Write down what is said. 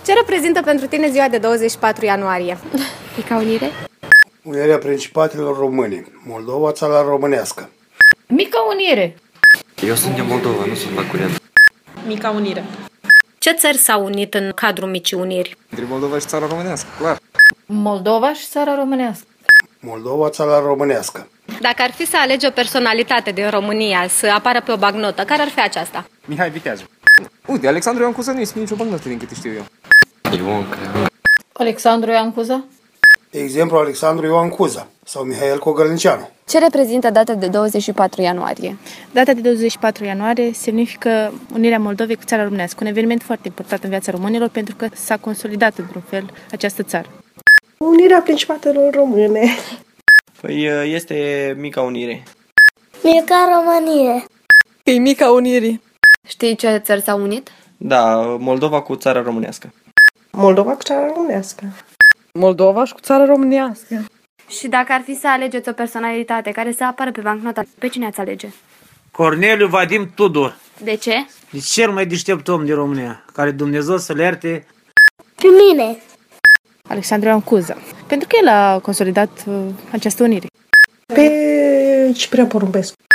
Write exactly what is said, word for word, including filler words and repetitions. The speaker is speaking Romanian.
Ce reprezintă pentru tine ziua de douăzeci și patru ianuarie? Mica Unire? Unirea Principatelor Români, Moldova, țara românească. Mica Unire. Eu sunt din Moldova, nu sunt la curent. Mica Unire. Ce țări s-au unit în cadrul Micii Uniri? Între Moldova și țara românească, clar. Moldova și țara românească. Moldova, țara românească. Dacă ar fi să alegi o personalitate din România să apară pe o bagnotă, care ar fi aceasta? Mihai Viteazul. Uite, Alexandru Ioan Cuza nu este nicio bagnotă din câte știu eu. Ion Creangă. Alexandru Ioan Cuza? De exemplu, Alexandru Ioan Cuza sau Mihail Cogălnicianu. Ce reprezintă data de douăzeci și patru ianuarie? Data de douăzeci și patru ianuarie semnifică unirea Moldovei cu țara românească, un eveniment foarte important în viața românilor pentru că s-a consolidat într-un fel această țară. Unirea Principatelor Române. Păi este Mica Unire. Mica Românie. E Mica Unirii. Știi ce țări s-au unit? Da, Moldova cu țara românească. Moldova cu țara românească. Moldova și cu țara românească. Și dacă ar fi să alegeți o personalitate care să apară pe bancnota, pe cine ați alege? Corneliu Vadim Tudor. De ce? E cel mai deștept om din România, care Dumnezeu să-l ierte. Pe mine. Alexandru Ioan Cuza, pentru că el a consolidat uh, această unire. Pe Ciprian Porumbescu.